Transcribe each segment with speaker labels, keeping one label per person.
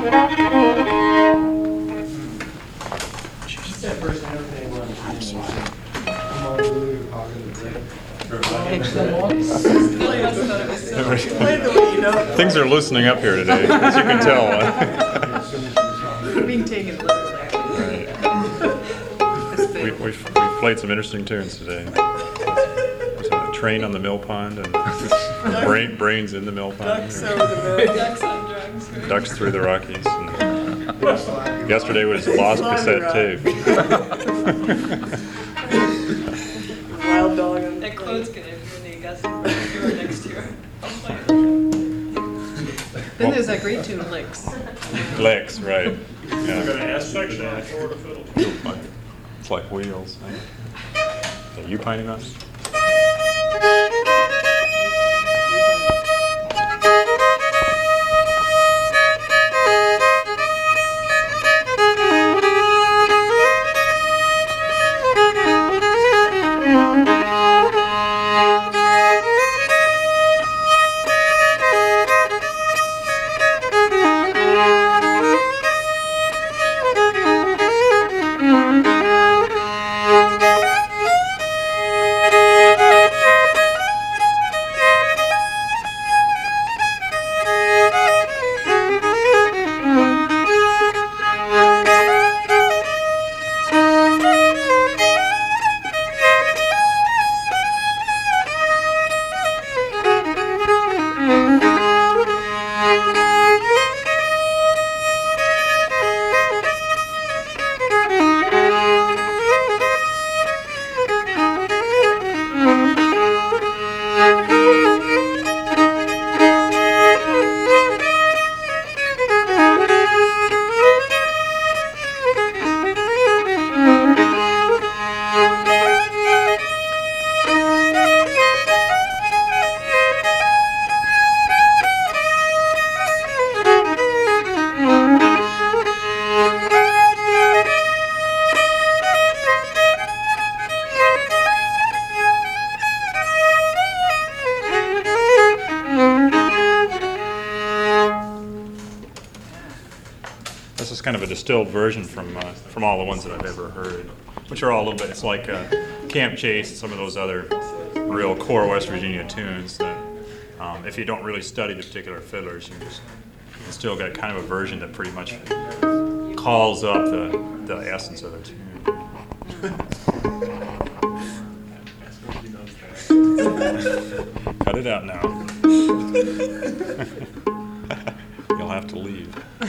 Speaker 1: That person, everything runs. Come on, blue, hog in the bread.
Speaker 2: Things are loosening up here today, as you can tell.
Speaker 3: We're being taken literally.
Speaker 2: Right. We've played some interesting tunes today. There's a train on the mill pond and brains in the mill pond.
Speaker 3: Ducks over the mill. Ducks on drugs.
Speaker 2: Ducks through the Rockies. And yesterday was lost cassette tape.
Speaker 3: Wild dog on the
Speaker 4: That quote's gonna be Augusta next year.
Speaker 3: Then there's that great tune, Licks.
Speaker 2: Licks, right. Yeah.
Speaker 5: Section on Florida Fiddle.
Speaker 2: It's like wheels. Are you pining us? This is kind of a distilled version from all the ones that I've ever heard, which are all a little bit. It's like Camp Chase and some of those other real core West Virginia tunes that, if you don't really study the particular fiddlers, you still get kind of a version that pretty much calls up the essence of the tune. Cut it out now. You'll have to leave.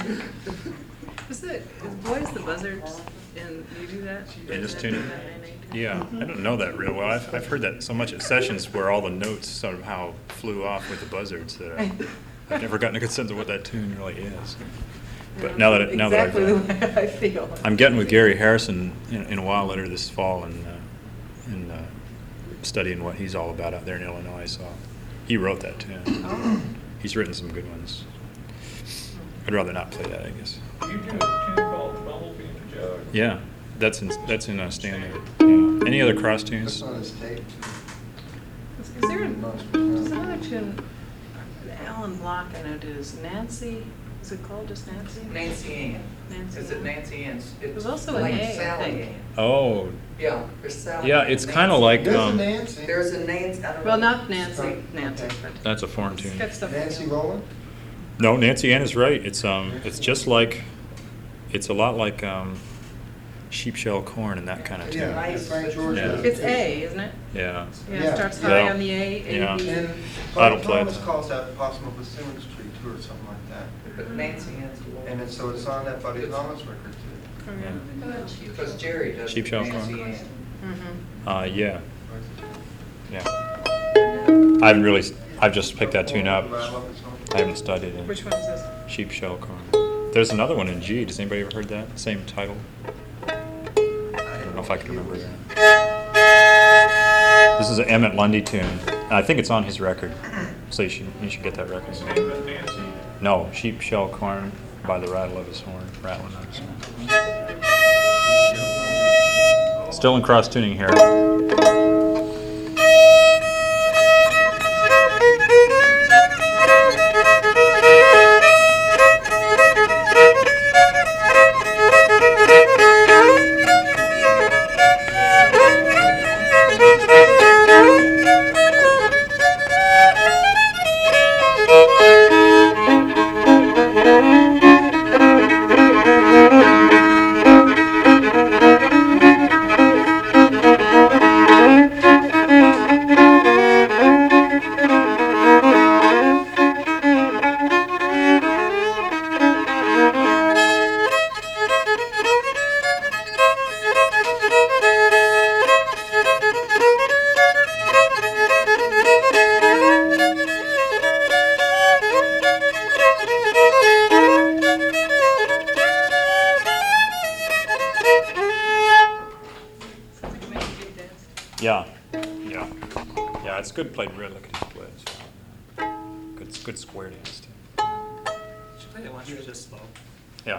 Speaker 3: Boys the Buzzards, and you do that?
Speaker 2: Yeah, just tune it. Yeah, I don't know that real well. I've heard that so much at sessions where all the notes somehow flew off with the Buzzards that I've never gotten a good sense of what that tune really is. But now that
Speaker 3: exactly the way I feel.
Speaker 2: I'm getting with Gary Harrison in a while later this fall and studying what he's all about out there in Illinois. So he wrote that tune.
Speaker 3: Oh.
Speaker 2: He's written some good ones. I'd rather not play that, I guess.
Speaker 5: You do a tune called Bumblebee and the Jug.
Speaker 2: Yeah, that's in standard. Yeah. Any other cross tunes?
Speaker 1: That's on his tape.
Speaker 3: Is there there's another tune Alan Block I know did is Nancy? Is it called just Nancy?
Speaker 6: Nancy Ann.
Speaker 3: Nancy
Speaker 6: Is it
Speaker 3: Ann.
Speaker 6: Nancy Ann's?
Speaker 3: There's also an
Speaker 6: like
Speaker 3: A, I
Speaker 6: Sally
Speaker 3: think.
Speaker 6: Ann.
Speaker 2: Oh,
Speaker 6: Yeah, there's Sally
Speaker 2: yeah,
Speaker 6: Ann,
Speaker 2: it's kind of like
Speaker 1: There's a Nancy.
Speaker 6: There's a Nancy. I don't
Speaker 3: Well,
Speaker 6: know.
Speaker 3: not Nancy, Nancy, but
Speaker 2: that's a foreign
Speaker 3: it's
Speaker 2: tune.
Speaker 3: got stuff.
Speaker 1: Nancy Rowland?
Speaker 2: No, Nancy Ann is right. It's just like, it's a lot like sheep shell corn and that kind of tune.
Speaker 1: Yeah,
Speaker 6: Nice.
Speaker 1: Frank George.
Speaker 2: Yeah.
Speaker 3: It's A, isn't it?
Speaker 2: Yeah.
Speaker 3: Yeah,
Speaker 1: Yeah.
Speaker 3: it starts
Speaker 2: Yeah.
Speaker 3: high on the A,
Speaker 2: Yeah.
Speaker 3: A, B.
Speaker 1: And
Speaker 2: I don't
Speaker 1: Bobby
Speaker 2: play
Speaker 1: Thomas
Speaker 2: that.
Speaker 1: calls that Possible Bassoons Tree too, or something like that.
Speaker 6: But Nancy Ann's the one.
Speaker 1: And so it's on that Buddy Thomas record too.
Speaker 3: Okay.
Speaker 6: Because Jerry does
Speaker 2: Sheep shell
Speaker 6: Nancy
Speaker 2: corn.
Speaker 6: Ann.
Speaker 3: Mhm.
Speaker 2: Yeah. Yeah. I've just picked that tune up. I haven't studied it.
Speaker 3: Which one is this?
Speaker 2: Sheep shell corn. There's another one in G. Does anybody ever heard that? Same title? I don't know if I can remember that. This is an Emmett Lundy tune. I think it's on his record. So you should get that record.
Speaker 5: Name it Nancy.
Speaker 2: No, Sheep Shell Corn by the rattle of his horn. Rattling of his horn. Still in cross tuning here. good played real lickety split. Good square dance too.
Speaker 7: Should play it once, it's just slow.
Speaker 2: Yeah.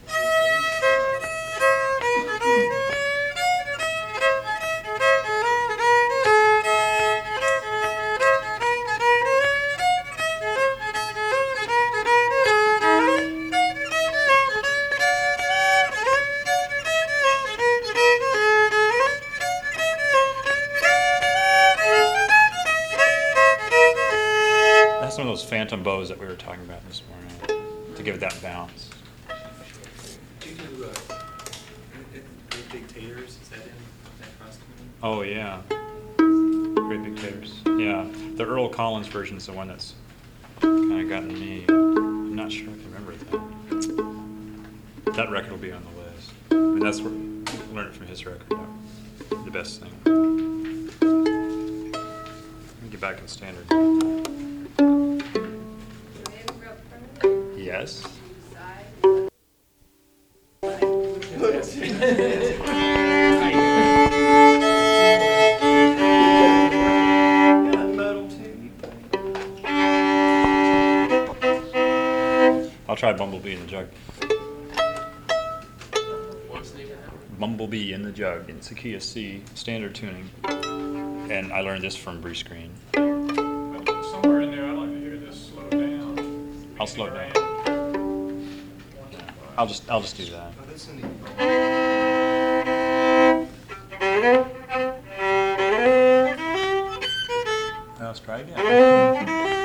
Speaker 2: That's some of those phantom bows that we were talking about this morning to give it that bounce.
Speaker 7: Do you do Great Big Taters? Is that in that cross tuning?
Speaker 2: Oh yeah, Great Big Taters. Yeah, the Earl Collins version is the one that's kind of gotten me. I'm not sure I can remember that. That record will be on the list. I mean, that's where I learned it from his record. The best thing. Let me get back in standard. Yes. I'll try Bumblebee in the Jug. Bumblebee in the Jug in Sakia C standard tuning. And I learned this from Bruce Green.
Speaker 5: Somewhere in there, I'd like to hear this slow down.
Speaker 2: I'll slow it down. I'll just do that.
Speaker 1: Oh, that's neat.
Speaker 2: Let's try again.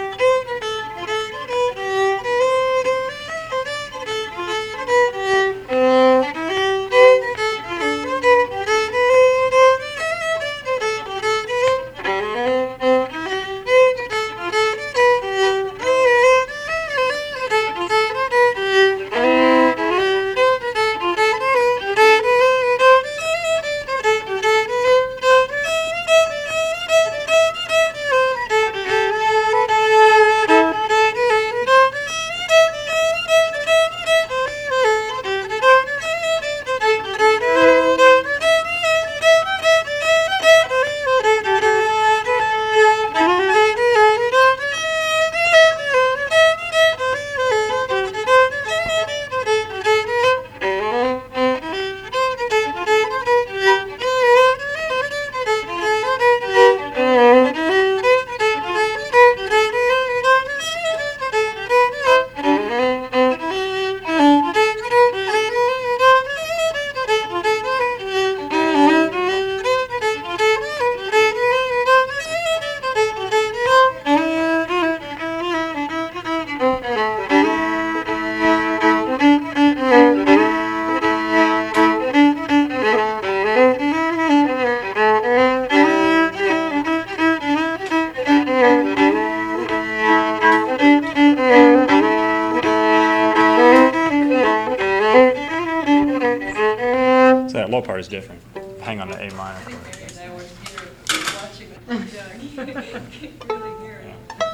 Speaker 2: That low part is different. Hang on to A minor.
Speaker 4: I think Mary and I were here watching the jug. Really hearing.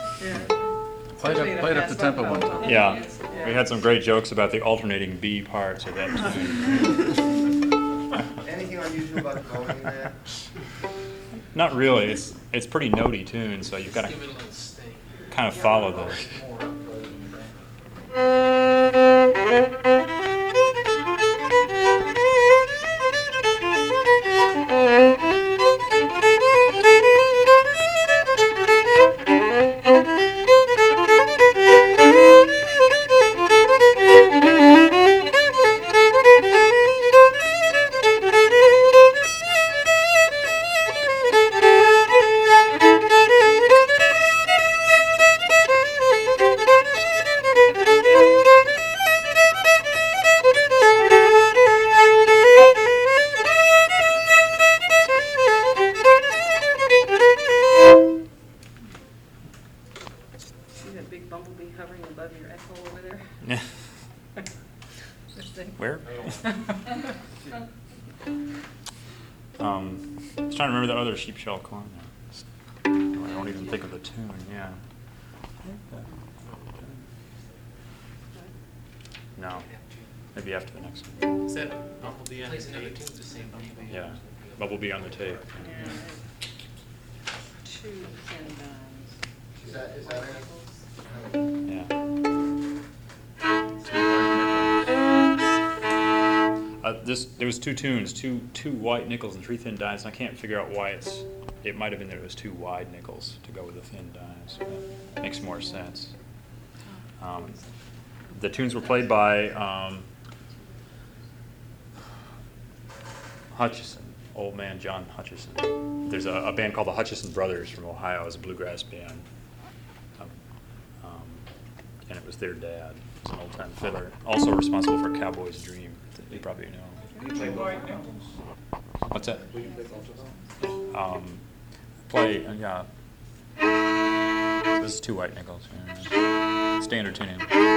Speaker 3: Yeah.
Speaker 8: Played up the tempo one time.
Speaker 2: Yeah, we had some great jokes about the alternating B parts of that tune.
Speaker 1: Anything unusual about going in that?
Speaker 2: Not really. It's pretty notey tune, so you've got to
Speaker 7: Give it a little sting.
Speaker 2: kind of follow those.
Speaker 3: See that big bumblebee hovering above your echo over there?
Speaker 2: Yeah.
Speaker 3: This thing.
Speaker 2: Where? I was trying to remember that other sheep shell corn. I don't even think of the tune. Yeah. No. Maybe after the next one.
Speaker 7: Is that Bumblebee on the tape? The same Bumblebee?
Speaker 2: Yeah. Bumblebee on the tape.
Speaker 3: Yeah. two thin dimes.
Speaker 1: Is that it?
Speaker 2: Yeah. Two white nickels. There was two tunes, two white nickels and three thin dimes, and I can't figure out why it might have been that it was two wide nickels to go with the thin dimes. But makes more sense. The tunes were played by Hutchison, old man John Hutchison. There's a band called the Hutchison Brothers from Ohio. It's a bluegrass band. And it was their dad. He's an old-time fiddler. Also responsible for Cowboy's Dream, that you probably know.
Speaker 5: You play white nickels.
Speaker 2: What's that?
Speaker 7: Will you play both of them?
Speaker 2: Yeah. This is two white nickels. Yeah. Standard tuning.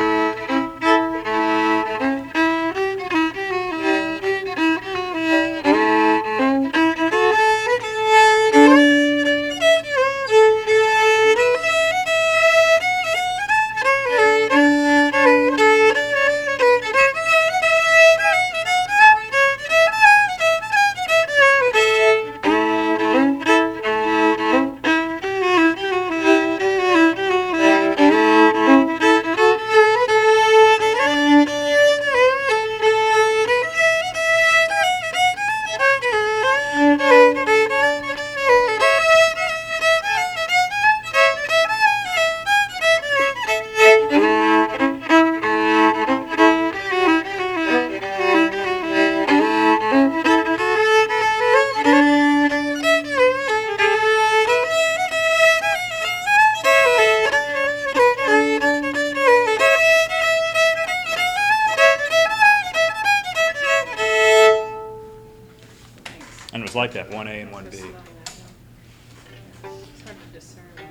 Speaker 2: And it was like that, 1A and 1B.
Speaker 3: Just slowing that down. It's hard to discern on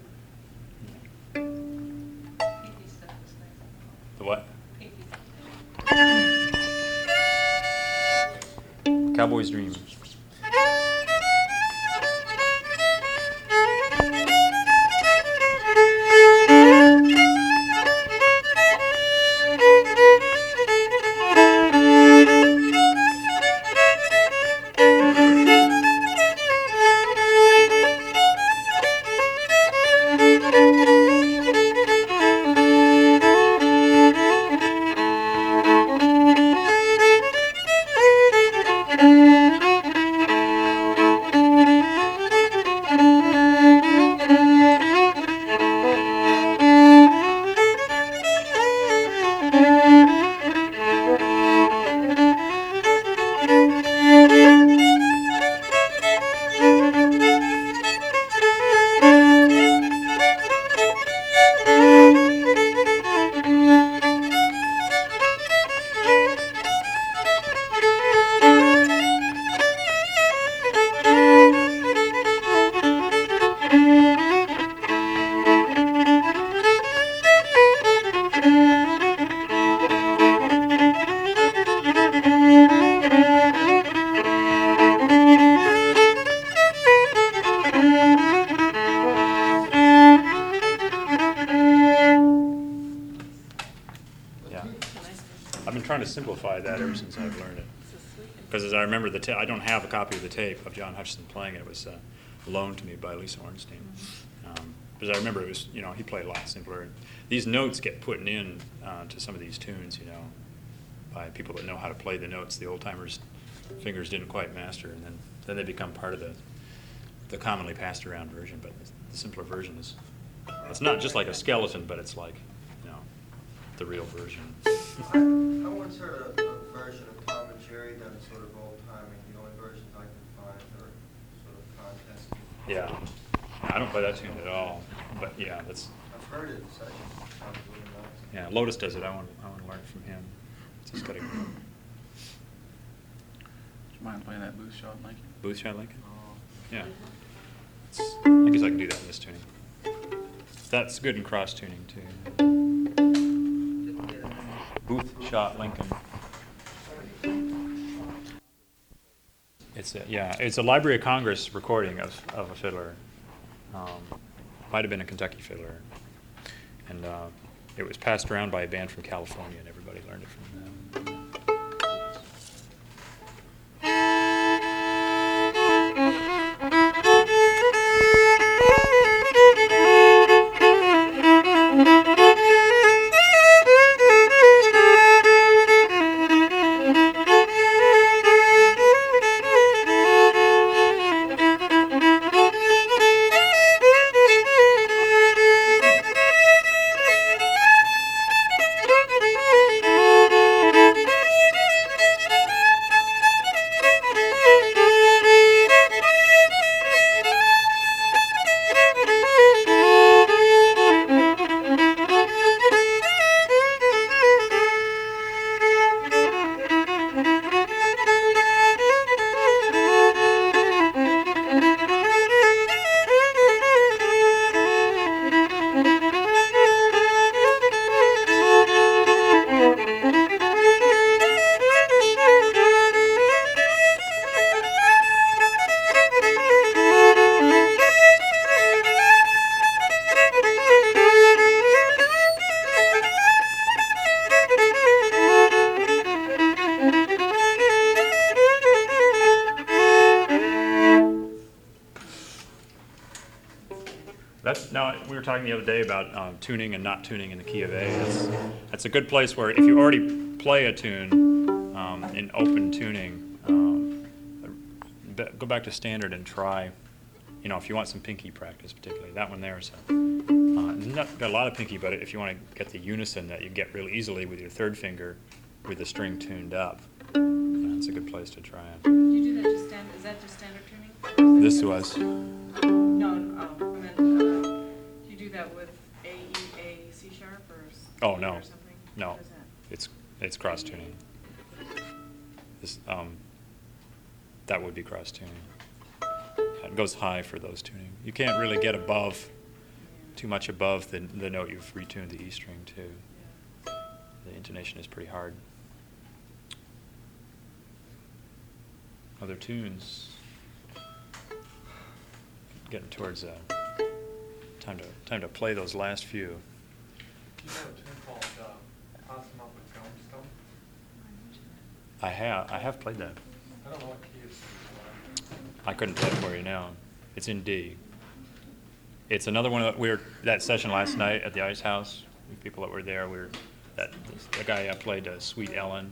Speaker 3: that tape.
Speaker 4: Pinky stuff is nice.
Speaker 2: The what?
Speaker 4: Pinky.
Speaker 2: Cowboy's Dream. I've been trying to simplify that ever since I've learned it. Because as I remember, I don't have a copy of the tape of John Hutchison playing it. It was loaned to me by Lisa Ornstein. Because I remember it was, he played a lot simpler. These notes get put in to some of these tunes, by people that know how to play the notes. The old-timers' fingers didn't quite master, and then they become part of the commonly passed around version. But the simpler version it's not just like a skeleton, but it's like, the real version.
Speaker 1: I once heard a version of Tom and Jerry done sort of old timing. The only versions I can find are sort of contest.
Speaker 2: Yeah. I don't play that tune at all. But yeah, that's.
Speaker 1: I've heard it in sessions. It sounds really nice.
Speaker 2: Yeah, Lotus does it. I want to learn from him. It's just got a
Speaker 8: Do you mind playing that Booth Shot Lincoln?
Speaker 2: Booth Shot Lincoln. Yeah. I guess I can do that in this tuning. That's good in cross tuning too.
Speaker 6: Didn't get it.
Speaker 2: Booth Shot Lincoln. It's a Library of Congress recording of a fiddler. Might have been a Kentucky fiddler, and it was passed around by a band from California, and everybody learned it from them. we were talking the other day about tuning and not tuning in the key of A. That's a good place where if you already play a tune in open tuning, go back to standard and try. You know, if you want some pinky practice, particularly that one there. So, not got a lot of pinky, but if you want to get the unison that you get really easily with your third finger, with the string tuned up, it's a good place to try it.
Speaker 4: Do you do that just standard, is that just standard tuning?
Speaker 2: This was.
Speaker 4: No, I meant, do you do that with A, E, A, C sharp or
Speaker 2: Oh,
Speaker 4: E
Speaker 2: no.
Speaker 4: or something?
Speaker 2: No.
Speaker 4: What is that?
Speaker 2: It's cross tuning. This that would be cross tuning. It goes high for those tuning. You can't really get above, too much above the note you've retuned the E string to. The intonation is pretty hard. Other tunes. Getting towards time to play those last few.
Speaker 5: You know a tune called Awesome Up with Tombstone?
Speaker 2: I have played that.
Speaker 5: I don't know what key it's in.
Speaker 2: I couldn't play it for you now. It's in D. It's another one that that session last night at the Ice House. The people that were there, the guy played Sweet Ellen,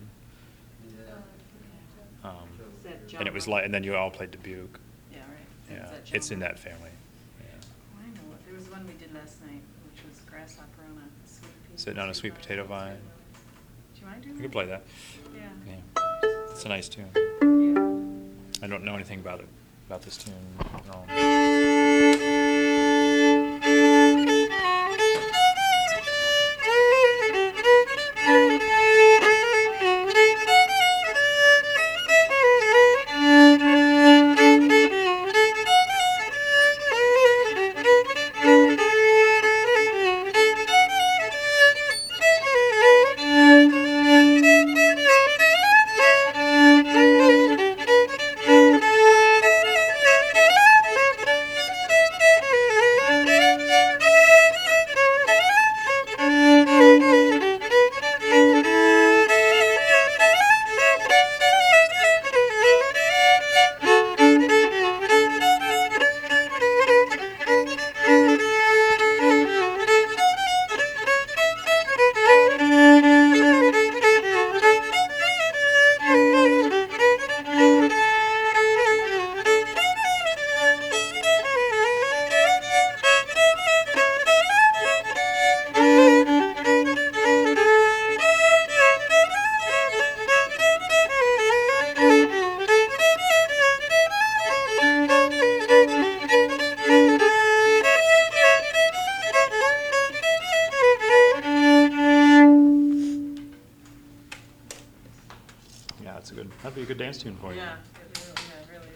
Speaker 3: Is that John
Speaker 2: and it was
Speaker 3: Rock?
Speaker 2: like, and then you all played Dubuque.
Speaker 3: Yeah, right.
Speaker 2: Yeah,
Speaker 3: Is that
Speaker 2: it's
Speaker 3: John
Speaker 2: in
Speaker 3: Rock?
Speaker 2: that family. Yeah.
Speaker 4: Oh, I know, there was one we did last night, which was Grasshopper on a sweet pea.
Speaker 2: Sitting on a sweet potato vine.
Speaker 4: Do you want to do that?
Speaker 2: You could play that.
Speaker 4: Yeah.
Speaker 2: Yeah, it's a nice tune.
Speaker 4: Yeah.
Speaker 2: I don't know anything about this tune at all. That'd be a good dance tune for you.
Speaker 4: Yeah, it really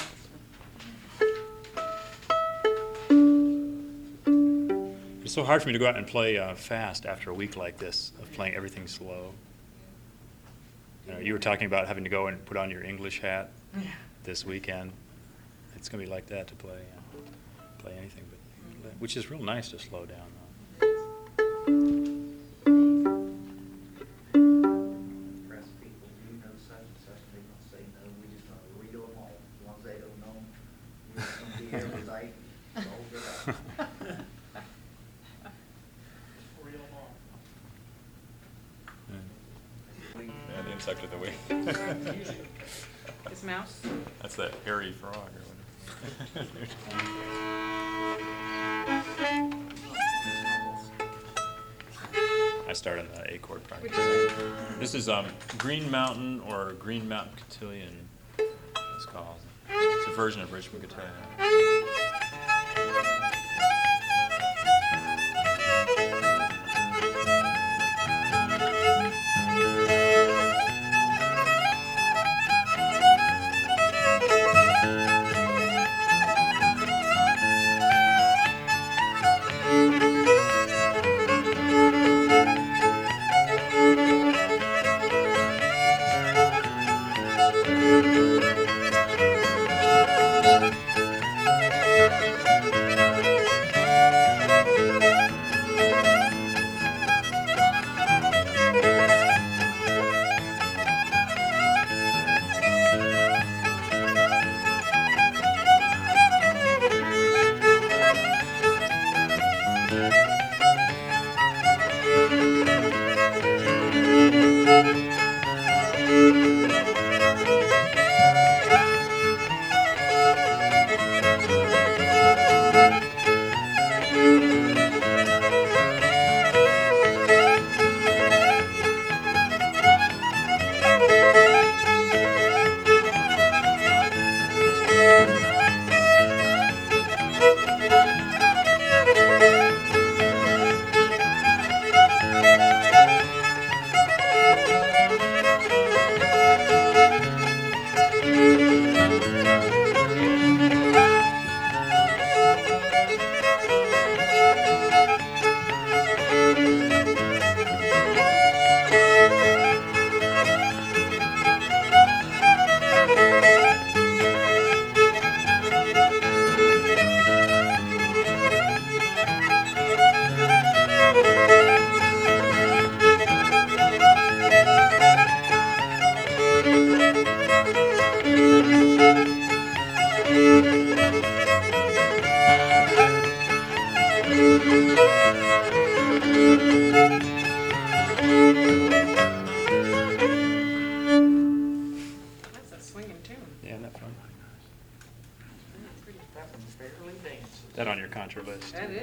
Speaker 4: is.
Speaker 2: It's so hard for me to go out and play fast after a week like this of playing everything slow. You know, you were talking about having to go and put on your English hat this weekend. It's going to be like that to play anything, but which is real nice to slow down.
Speaker 6: Press people, do you know such and such, and they're gonna say no, we just gonna read them all, as long as they don't know, we're just gonna be here every day, so hold it up.
Speaker 5: Real long.
Speaker 2: Yeah, the insect of the week.
Speaker 4: Is mouse?
Speaker 2: That's that hairy frog or whatever. I start on the A chord practice. This is Green Mountain or Green Mountain Cotillion, it's called. It's a version of Richmond Cotillion.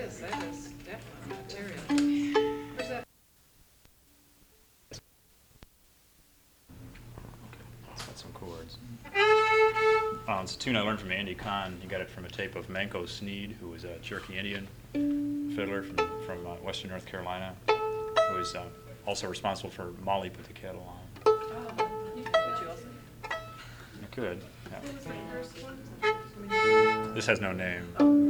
Speaker 3: is definitely material. Where's that?
Speaker 2: It's got some chords. It's a tune I learned from Andy Kahn. He got it from a tape of Manco Sneed, who was a Cherokee Indian fiddler from western North Carolina, who was also responsible for Molly Put the Kettle On.
Speaker 3: Would you also?
Speaker 2: I could. Yeah.
Speaker 3: What was the first one?
Speaker 2: This has no name.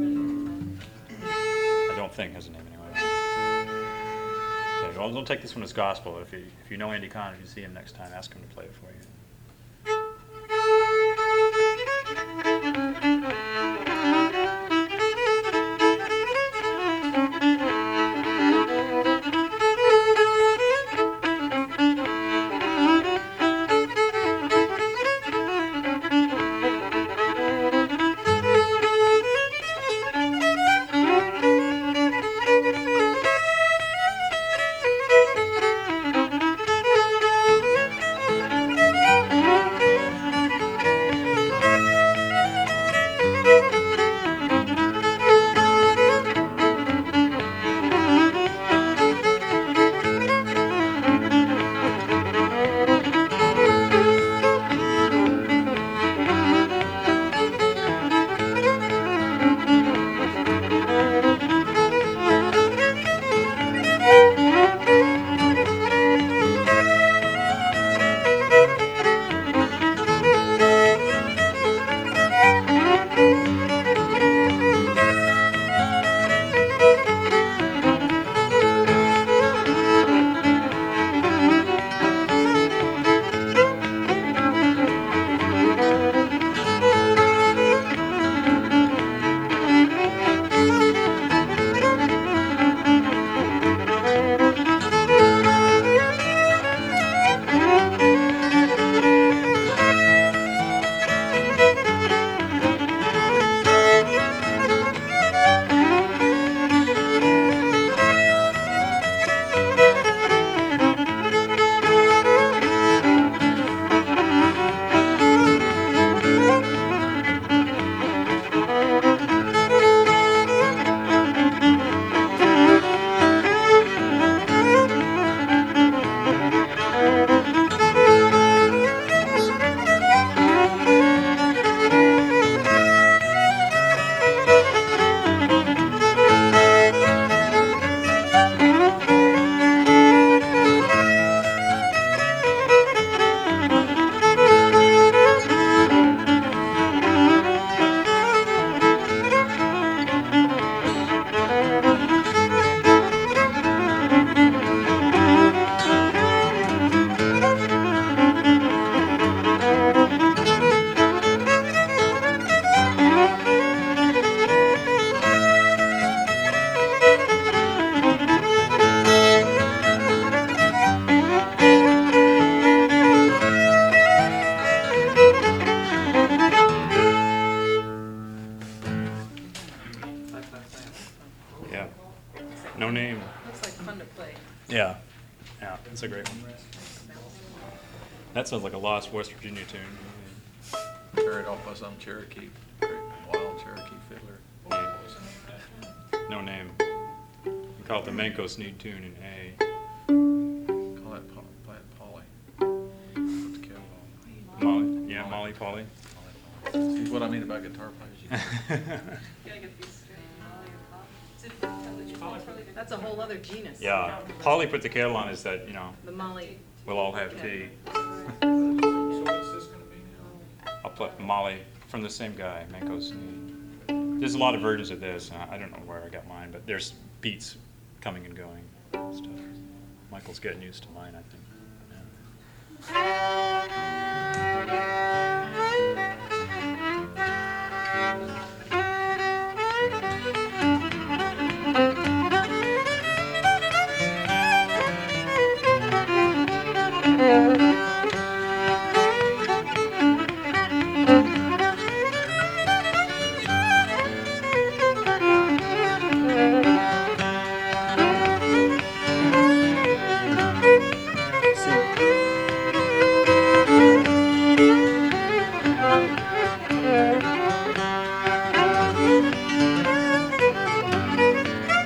Speaker 2: I don't think it has a name anyway. Okay, well, don't take this one as gospel. If you know Andy Kahn, if you see him next time, ask him to play it for you. Yeah. No name.
Speaker 3: Looks like fun to play.
Speaker 2: Yeah. Yeah, it's a great one. That sounds like a lost West Virginia tune.
Speaker 8: Carried off by some Cherokee, wild Cherokee fiddler.
Speaker 2: Yeah. No name. We call it the Manco Sneed tune in A.
Speaker 8: Call that Polly. Put the kettle on.
Speaker 2: Molly, yeah, Molly Polly.
Speaker 8: See what I mean about guitar players? You
Speaker 4: Gotta get these straight.
Speaker 3: That's a whole other genus.
Speaker 2: Yeah, Polly Put the Kettle On is that,
Speaker 3: The Molly.
Speaker 2: we'll all have tea.
Speaker 5: So what's this gonna be now?
Speaker 2: I'll play Molly from the same guy, Manco Sneed. There's a lot of versions of this. I don't know where I got mine, but there's beats coming and going and stuff. Michael's getting used to mine, I think.
Speaker 9: Yeah.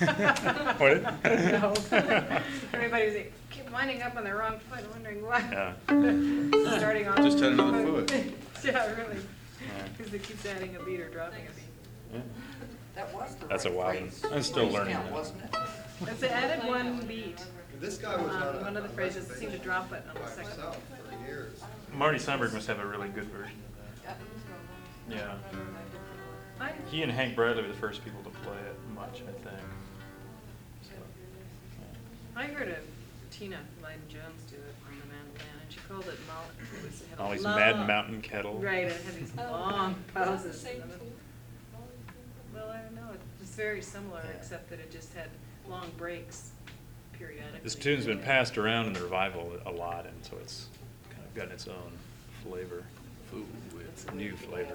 Speaker 2: What?
Speaker 4: No. Everybody's like, keep winding up on the wrong foot, wondering why.
Speaker 2: Yeah.
Speaker 4: Starting off.
Speaker 8: Just had another foot.
Speaker 4: Yeah, really.
Speaker 2: Yeah.
Speaker 4: Because it keeps adding a beat or dropping a beat.
Speaker 2: Yeah.
Speaker 9: That was the
Speaker 2: That's a
Speaker 9: right
Speaker 2: wild
Speaker 9: phrase.
Speaker 2: one. I'm still
Speaker 9: Voice
Speaker 2: learning
Speaker 9: count,
Speaker 2: that.
Speaker 9: wasn't it?
Speaker 4: It's added one beat.
Speaker 1: This guy was on
Speaker 4: One of the phrases that seemed to drop it on the
Speaker 1: by
Speaker 4: second.
Speaker 1: himself for years.
Speaker 2: Marty Steinberg must have a really good version of that. Yeah.
Speaker 4: I,
Speaker 2: He and Hank Bradley were the first people to play it much, I think. So,
Speaker 4: I heard of Tina Lydon-Jones do it on the mandolin, and she called it it had a
Speaker 2: all these
Speaker 4: long-
Speaker 2: Mad Mountain Kettle.
Speaker 4: Right, it had these long pauses. in the middle. Well, I don't know, it's very similar,
Speaker 2: Yeah.
Speaker 4: except that it just had long breaks periodically.
Speaker 2: This tune's been passed around in the revival a lot, and so it's kind of gotten its own flavor. Ooh, it's a new flavor.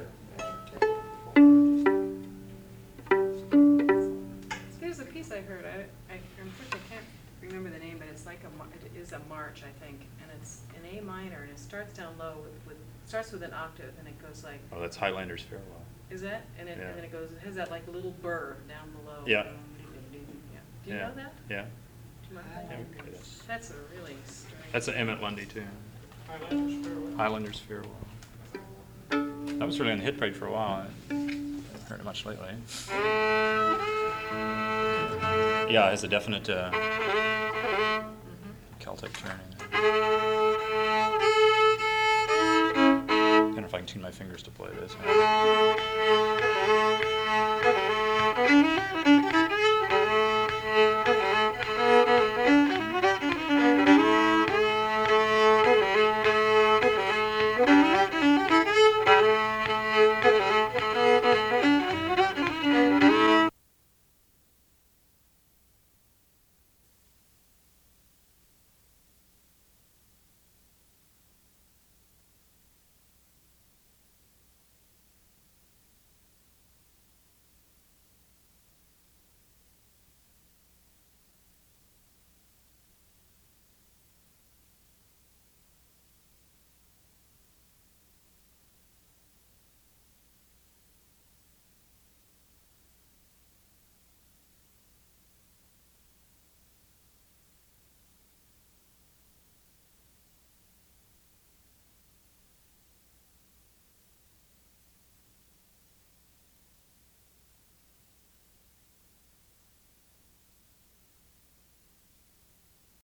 Speaker 4: There's a piece I heard, unfortunately I can't remember the name, but it's like it is a march, I think, and it's in A minor, and it starts down low starts with an octave, and it goes like,
Speaker 2: Oh, that's Highlander's Farewell.
Speaker 4: is that? And
Speaker 2: Yeah.
Speaker 4: then it goes, it has that like little burr down below.
Speaker 2: Yeah.
Speaker 4: Do you
Speaker 2: Yeah.
Speaker 4: know that?
Speaker 2: Yeah.
Speaker 4: Do you mind
Speaker 2: Yeah,
Speaker 4: playing?
Speaker 2: we can do that.
Speaker 4: That's a really strange.
Speaker 2: That's an Emmett Lundy tune.
Speaker 5: Highlanders Farewell.
Speaker 2: Highlander's Farewell. That was really on the hit parade for a while. I haven't heard it much lately. Yeah, it has a definite Celtic turning. I wonder if I can tune my fingers to play this.